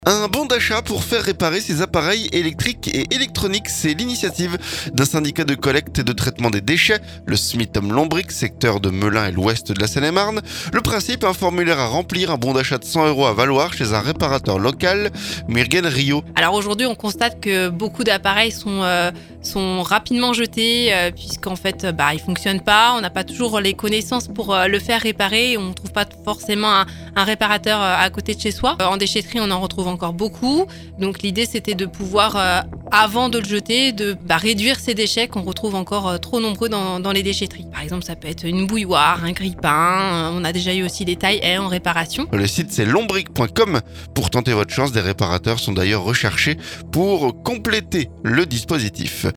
Un bon d'achat pour faire réparer ses appareils électriques et électroniques, c'est l'initiative d'un syndicat de collecte et de traitement des déchets, le Smitom Lombric, secteur de Melun et l'ouest de la Seine-et-Marne. Le principe, un formulaire à remplir, un bon d'achat de 100 € à valoir chez un réparateur local, Myrgen Rio. Alors aujourd'hui, on constate que beaucoup d'appareils sont rapidement jetés puisqu'en fait, ils fonctionnent pas. On n'a pas toujours les connaissances pour le faire réparer. On ne trouve pas forcément un réparateur à côté de chez soi. En déchetterie, on en retrouve encore beaucoup. Donc l'idée, c'était de pouvoir, avant de le jeter, de réduire ces déchets qu'on retrouve encore trop nombreux dans les déchetteries. Par exemple, ça peut être une bouilloire, un grille-pain. On a déjà eu aussi des tailles haies en réparation. Le site, c'est lombric.com. Pour tenter votre chance, des réparateurs sont d'ailleurs recherchés pour compléter le dispositif.